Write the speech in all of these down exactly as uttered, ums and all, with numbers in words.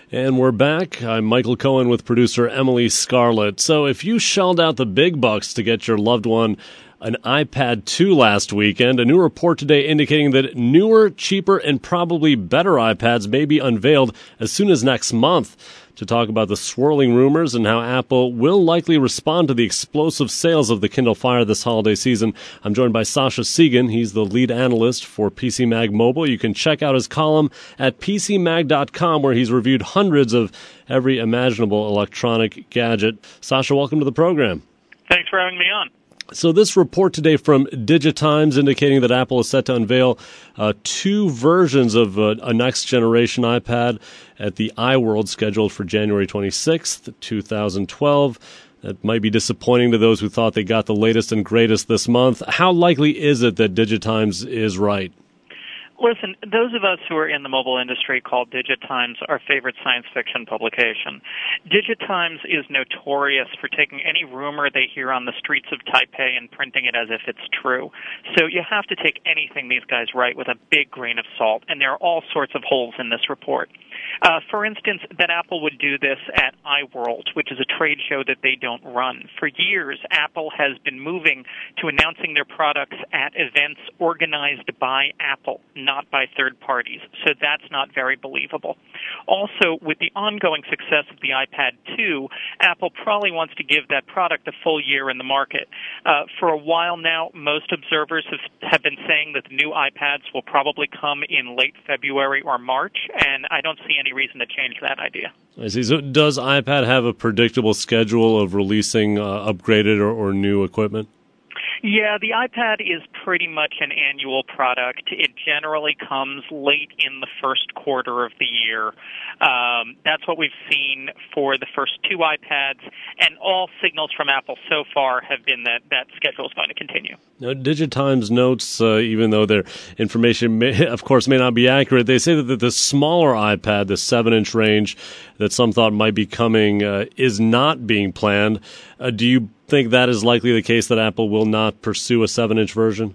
And we're back. I'm Michael Cohen with producer Emily Scarlett. So if you shelled out the big bucks to get your loved one an iPad two last weekend, a new report today indicating that newer, cheaper, and probably better iPads may be unveiled as soon as next month. To talk about the swirling rumors and how Apple will likely respond to the explosive sales of the Kindle Fire this holiday season, I'm joined by Sasha Segan. He's the lead analyst for P C Mag Mobile. You can check out his column at P C mag dot com, where he's reviewed hundreds of every imaginable electronic gadget. Sasha, welcome to the program. Thanks for having me on. So this report today from DigiTimes indicating that Apple is set to unveil uh, two versions of uh, a next-generation iPad at the iWorld scheduled for January twenty-sixth, twenty twelve. That might be disappointing to those who thought they got the latest and greatest this month. How likely is it that DigiTimes is right? Listen, those of us who are in the mobile industry call DigiTimes our favorite science fiction publication. DigiTimes is notorious for taking any rumor they hear on the streets of Taipei and printing it as if it's true. So you have to take anything these guys write with a big grain of salt, and there are all sorts of holes in this report. Uh, for instance, that Apple would do this at iWorld, which is a trade show that they don't run. For years, Apple has been moving to announcing their products at events organized by Apple, not by third parties. So that's not very believable. Also, with the ongoing success of the iPad two, Apple probably wants to give that product a full year in the market. Uh, for a while now, most observers have, have been saying that the new iPads will probably come in late February or March, and I don't see any reason to change that idea. I see. So does iPad have a predictable schedule of releasing uh, upgraded or, or new equipment? Yeah, the iPad is pretty much an annual product. It generally comes late in the first quarter of the year. Um, that's what we've seen for the first two iPads, and all signals from Apple so far have been that that schedule is going to continue. Now, DigiTimes notes, uh, even though their information, may, of course, may not be accurate, they say that the smaller iPad, the seven-inch range that some thought might be coming, uh, is not being planned. Uh, do you think that is likely the case, that Apple will not pursue a seven-inch version?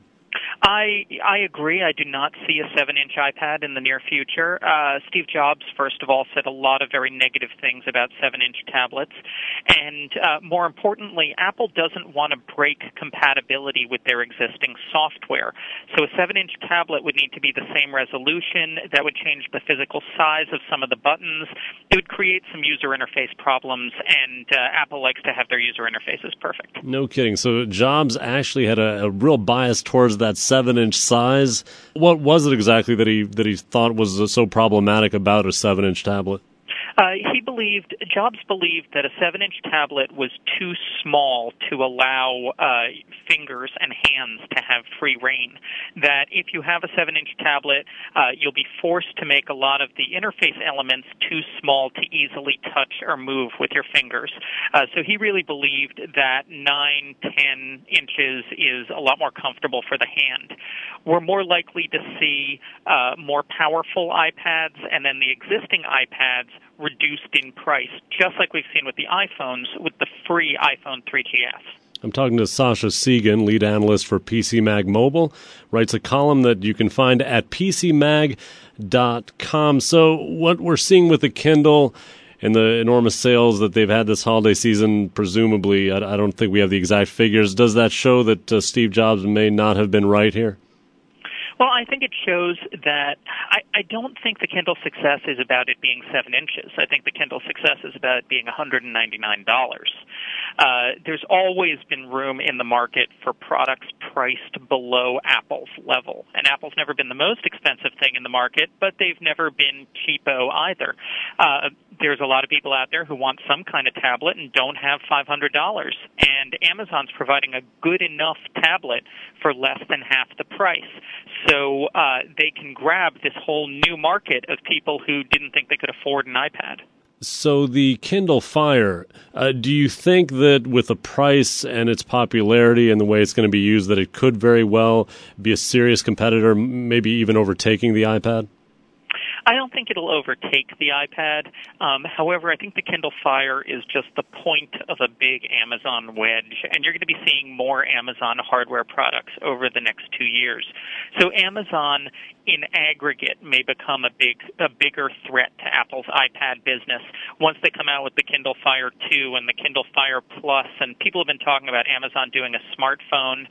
I I agree. I do not see a seven-inch iPad in the near future. Uh, Steve Jobs, first of all, said a lot of very negative things about seven-inch tablets. And uh, more importantly, Apple doesn't want to break compatibility with their existing software. So a seven-inch tablet would need to be the same resolution. That would change the physical size of some of the buttons. It would create some user interface problems, and uh, Apple likes to have their user interfaces perfect. No kidding. So Jobs actually had a, a real bias towards that seven-inch size. What was it exactly that he that he thought was so problematic about a seven-inch tablet? Uh, he believed, Jobs believed that a seven-inch tablet was too small to allow uh, fingers and hands to have free reign. That if you have a seven-inch tablet, uh, you'll be forced to make a lot of the interface elements too small to easily touch or move with your fingers. Uh, so he really believed that nine, ten inches is a lot more comfortable for the hand. We're more likely to see uh, more powerful iPads, and then the existing iPads reduced in price, just like we've seen with the iPhones with the free iPhone three G S. I'm talking to Sasha Segan, lead analyst for P C Mag Mobile, writes a column that you can find at P C mag dot com. So what we're seeing with the Kindle and the enormous sales that they've had this holiday season, presumably, I, I don't think we have the exact figures, does that show that uh, Steve Jobs may not have been right here? Well, I think it shows that I, I don't think the Kindle success is about it being seven inches. I think the Kindle success is about it being one hundred ninety-nine dollars. Uh, there's always been room in the market for products priced below Apple's level. And Apple's never been the most expensive thing in the market, but they've never been cheapo either. Uh, there's a lot of people out there who want some kind of tablet and don't have five hundred dollars. And Amazon's providing a good enough tablet for less than half the price. So uh, they can grab this whole new market of people who didn't think they could afford an iPad. So the Kindle Fire, uh, do you think that with the price and its popularity and the way it's going to be used, that it could very well be a serious competitor, maybe even overtaking the iPad? I don't think it'll overtake the iPad. Um, however, I think the Kindle Fire is just the point of a big Amazon wedge, and you're going to be seeing more Amazon hardware products over the next two years. So Amazon in aggregate may become a big, a bigger threat to Apple's iPad business once they come out with the Kindle Fire two and the Kindle Fire Plus. And people have been talking about Amazon doing a smartphone.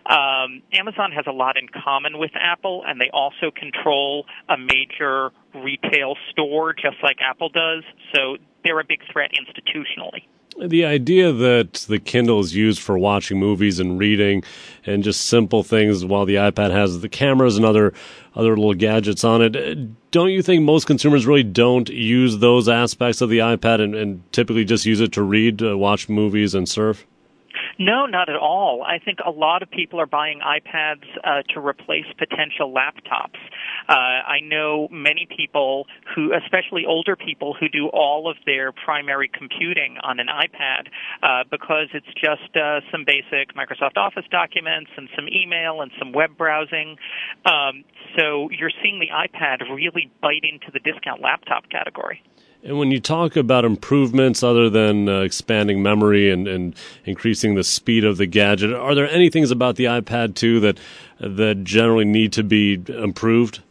Um, Amazon has a lot in common with Apple, and they also control a major retail store just like Apple does. So they're a big threat institutionally. The idea that the Kindle is used for watching movies and reading and just simple things while the iPad has the cameras and other other little gadgets on it, don't you think most consumers really don't use those aspects of the iPad and, and typically just use it to read, uh, watch movies, and surf? No, not at all. I think a lot of people are buying iPads uh, to replace potential laptops. Uh, I know many people who, especially older people, who do all of their primary computing on an iPad uh, because it's just uh, some basic Microsoft Office documents and some email and some web browsing. Um, so you're seeing the iPad really bite into the discount laptop category. And when you talk about improvements other than uh, expanding memory and, and increasing the speed of the gadget, are there any things about the iPad two that that generally need to be improved?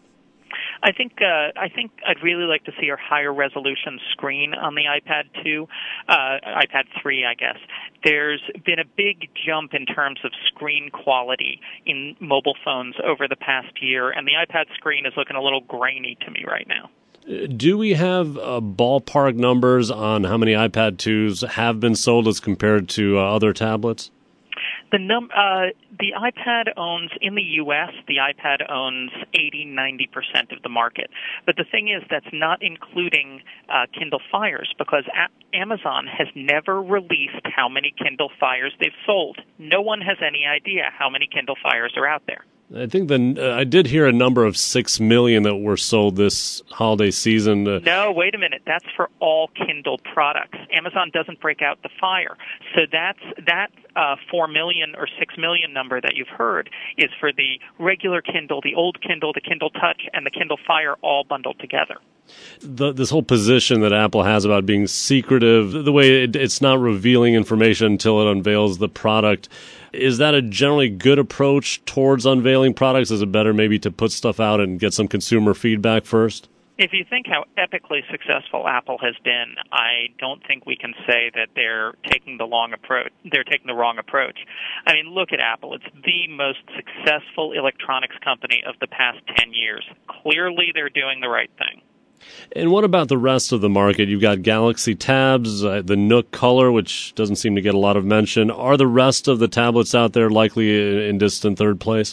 I think uh, I think I'd really like to see a higher resolution screen on the iPad two, uh, iPad three, I guess. There's been a big jump in terms of screen quality in mobile phones over the past year, and the iPad screen is looking a little grainy to me right now. Do we have uh, ballpark numbers on how many iPad twos have been sold as compared to uh, other tablets? The num uh, the iPad owns, in the U S, the iPad owns eighty, ninety percent of the market. But the thing is, that's not including uh, Kindle Fires, because a- Amazon has never released how many Kindle Fires they've sold. No one has any idea how many Kindle Fires are out there. I think the uh, I did hear a number of six million that were sold this holiday season. Uh, no, wait a minute. That's for all Kindle products. Amazon doesn't break out the Fire, so that's that uh, four million or six million number that you've heard is for the regular Kindle, the old Kindle, the Kindle Touch, and the Kindle Fire all bundled together. The, this whole position that Apple has about being secretive, the way it, it's not revealing information until it unveils the product. Is that a generally good approach towards unveiling products? Is it better maybe to put stuff out and get some consumer feedback first? If you think how epically successful Apple has been, I don't think we can say that they're taking the long approach. They're taking the wrong approach. I mean, look at Apple. It's the most successful electronics company of the past ten years. Clearly, they're doing the right thing. And what about the rest of the market? You've got Galaxy Tabs, uh, the Nook Color, which doesn't seem to get a lot of mention. Are the rest of the tablets out there likely in distant third place?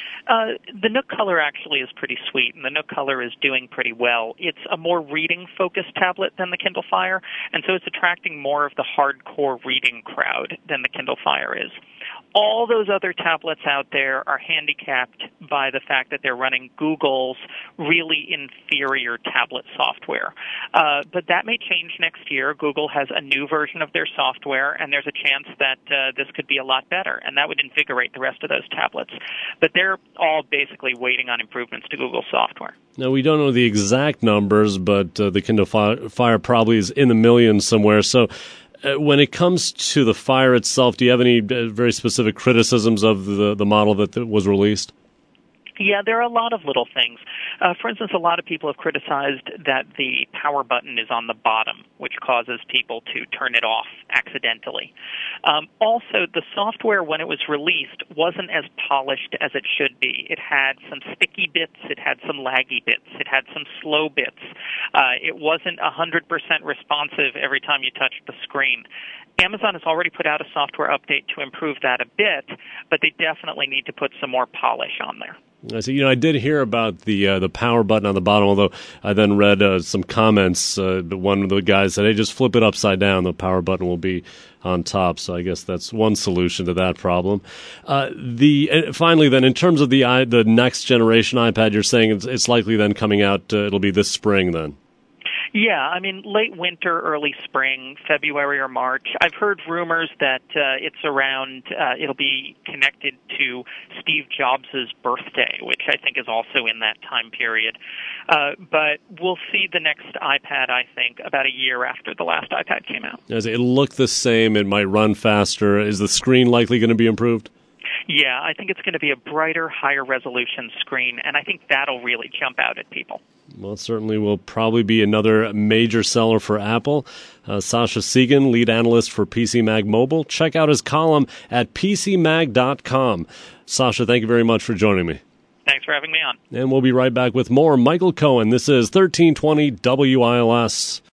Uh, the Nook Color actually is pretty sweet, and the Nook Color is doing pretty well. It's a more reading-focused tablet than the Kindle Fire, and so it's attracting more of the hardcore reading crowd than the Kindle Fire is. All those other tablets out there are handicapped by the fact that they're running Google's really inferior tablet software. Uh, but that may change next year. Google has a new version of their software, and there's a chance that uh, this could be a lot better, and that would invigorate the rest of those tablets. But they're all basically waiting on improvements to Google software. Now, we don't know the exact numbers, but uh, the Kindle Fire probably is in the millions somewhere. So Uh, when it comes to the Fire itself, do you have any uh, very specific criticisms of the, the model that was released? Yeah, there are a lot of little things. Uh, for instance, a lot of people have criticized that the power button is on the bottom, which causes people to turn it off accidentally. Um, also, the software, when it was released, wasn't as polished as it should be. It had some sticky bits, it had some laggy bits, it had some slow bits. Uh, it wasn't one hundred percent responsive every time you touched the screen. Amazon has already put out a software update to improve that a bit, but they definitely need to put some more polish on there. I see. You know, I did hear about the uh, the power button on the bottom, although I then read uh, some comments. Uh, one of the guys said, hey, just flip it upside down. The power button will be on top. So I guess that's one solution to that problem. Uh, the uh, finally, then, in terms of the uh, the next generation iPad, you're saying it's, it's likely then coming out, uh, it'll be this spring then? Yeah, I mean, late winter, early spring, February or March. I've heard rumors that uh, it's around, uh, it'll be connected to Steve Jobs' birthday, which I think is also in that time period. Uh, but we'll see the next iPad, I think, about a year after the last iPad came out. Does it look the same? It might run faster. Is the screen likely going to be improved? Yeah, I think it's going to be a brighter, higher resolution screen, and I think that'll really jump out at people. Well, it certainly will probably be another major seller for Apple. Uh, Sascha Segan, lead analyst for P C Mag Mobile. Check out his column at p c mag dot com. Sascha, thank you very much for joining me. Thanks for having me on. And we'll be right back with more Michael Cohen. This is thirteen twenty W I L S.